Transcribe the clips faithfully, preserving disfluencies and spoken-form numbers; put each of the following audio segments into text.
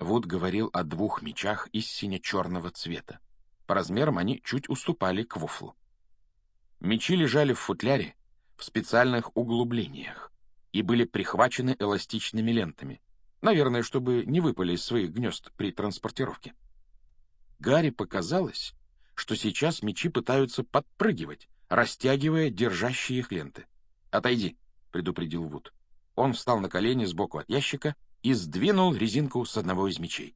Вуд говорил о двух мячах из сине-черного цвета. По размерам они чуть уступали квофлу. Мячи лежали в футляре в специальных углублениях и были прихвачены эластичными лентами, наверное, чтобы не выпали из своих гнезд при транспортировке. Гарри показалось, что сейчас мячи пытаются подпрыгивать, растягивая держащие их ленты. «Отойди», — предупредил Вуд. Он встал на колени сбоку от ящика и сдвинул резинку с одного из мячей.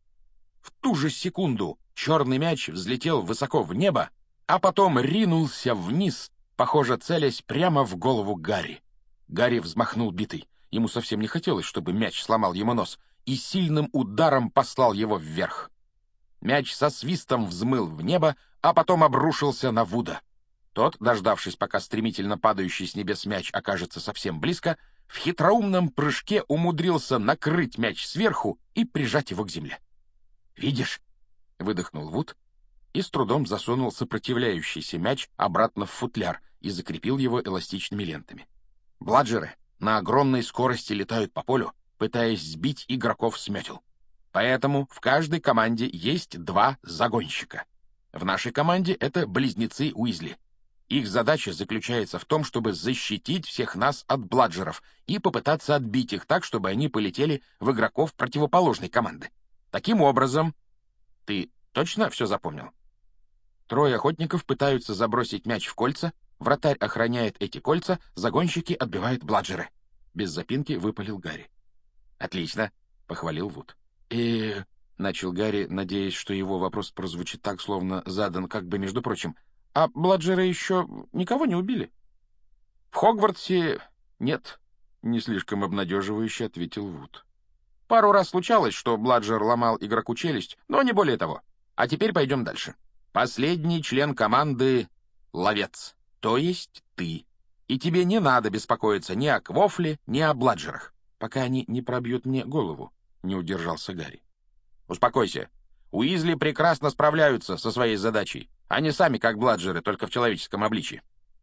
В ту же секунду черный мяч взлетел высоко в небо, а потом ринулся вниз, похоже, целясь прямо в голову Гарри. Гарри взмахнул битой. Ему совсем не хотелось, чтобы мяч сломал ему нос, и сильным ударом послал его вверх. Мяч со свистом взмыл в небо, а потом обрушился на Вуда. Тот, дождавшись, пока стремительно падающий с небес мяч окажется совсем близко, в хитроумном прыжке умудрился накрыть мяч сверху и прижать его к земле. «Видишь?» — выдохнул Вуд и с трудом засунул сопротивляющийся мяч обратно в футляр и закрепил его эластичными лентами. Бладжеры на огромной скорости летают по полю, пытаясь сбить игроков с метел. Поэтому в каждой команде есть два загонщика. В нашей команде это близнецы Уизли. Их задача заключается в том, чтобы защитить всех нас от бладжеров и попытаться отбить их так, чтобы они полетели в игроков противоположной команды. Таким образом... Ты точно все запомнил? Трое охотников пытаются забросить мяч в кольца, вратарь охраняет эти кольца, загонщики отбивают бладжеры. Без запинки выпалил Гарри. «Отлично», — похвалил Вуд. «И...» — начал Гарри, надеясь, что его вопрос прозвучит так, словно задан как бы между прочим. «А бладжеры еще никого не убили?» «В Хогвартсе нет», — не слишком обнадеживающе ответил Вуд. «Пару раз случалось, что бладжер ломал игроку челюсть, но не более того. А теперь пойдем дальше. Последний член команды — ловец, то есть ты. И тебе не надо беспокоиться ни о квофле, ни о бладжерах, пока они не пробьют мне голову», — не удержался Гарри. «Успокойся. Уизли прекрасно справляются со своей задачей. Они сами как бладжеры, только в человеческом обличии».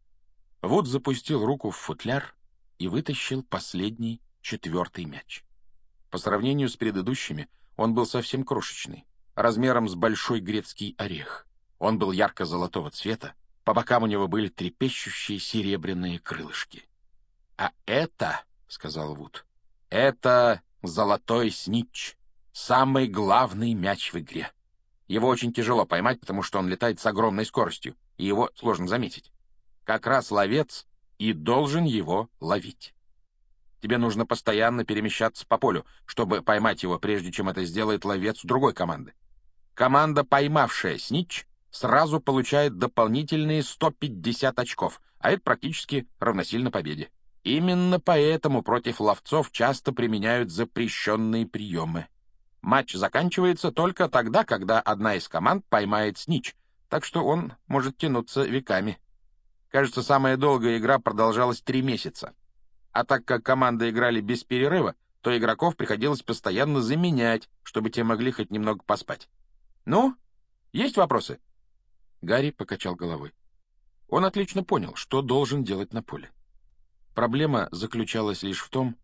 Вуд запустил руку в футляр и вытащил последний, четвертый мяч. По сравнению с предыдущими, он был совсем крошечный, размером с большой грецкий орех. Он был ярко-золотого цвета, по бокам у него были трепещущие серебряные крылышки. «А это, — сказал Вуд, — это золотой снитч, самый главный мяч в игре. Его очень тяжело поймать, потому что он летает с огромной скоростью, и его сложно заметить. Как раз ловец и должен его ловить. Тебе нужно постоянно перемещаться по полю, чтобы поймать его, прежде чем это сделает ловец другой команды. Команда, поймавшая снитч, сразу получает дополнительные сто пятьдесят очков, а это практически равносильно победе. Именно поэтому против ловцов часто применяют запрещенные приемы. Матч заканчивается только тогда, когда одна из команд поймает снитч, так что он может тянуться веками. Кажется, самая долгая игра продолжалась три месяца. А так как команды играли без перерыва, то игроков приходилось постоянно заменять, чтобы те могли хоть немного поспать. «Ну, есть вопросы?» Гарри покачал головой. Он отлично понял, что должен делать на поле. Проблема заключалась лишь в том,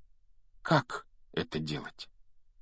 как это делать.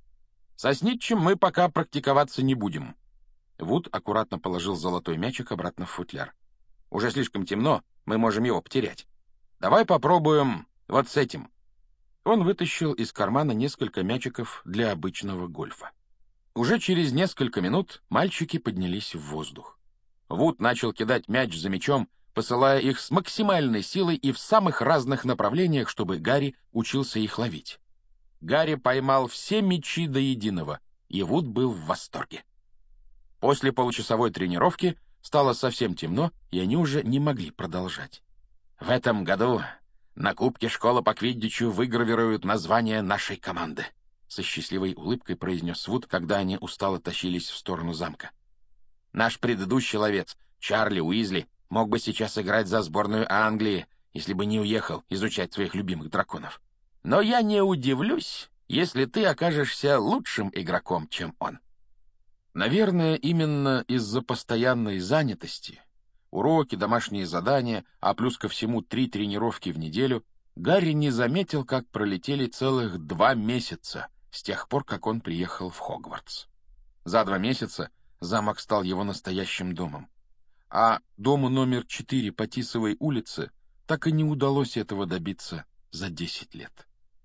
«Со снитчем мы пока практиковаться не будем». Вуд аккуратно положил золотой мячик обратно в футляр. «Уже слишком темно, мы можем его потерять. Давай попробуем вот с этим». Он вытащил из кармана несколько мячиков для обычного гольфа. Уже через несколько минут мальчики поднялись в воздух. Вуд начал кидать мяч за мячом, посылая их с максимальной силой и в самых разных направлениях, чтобы Гарри учился их ловить. Гарри поймал все мячи до единого, и Вуд был в восторге. После получасовой тренировки стало совсем темно, и они уже не могли продолжать. «В этом году на кубке школы по квиддичу выгравируют название нашей команды», — со счастливой улыбкой произнес Вуд, когда они устало тащились в сторону замка. «Наш предыдущий ловец, Чарли Уизли, мог бы сейчас играть за сборную Англии, если бы не уехал изучать своих любимых драконов. Но я не удивлюсь, если ты окажешься лучшим игроком, чем он». Наверное, именно из-за постоянной занятости, уроки, домашние задания, а плюс ко всему три тренировки в неделю, Гарри не заметил, как пролетели целых два месяца с тех пор, как он приехал в Хогвартс. За два месяца замок стал его настоящим домом. А дому номер четыре по Тисовой улице так и не удалось этого добиться за десять лет.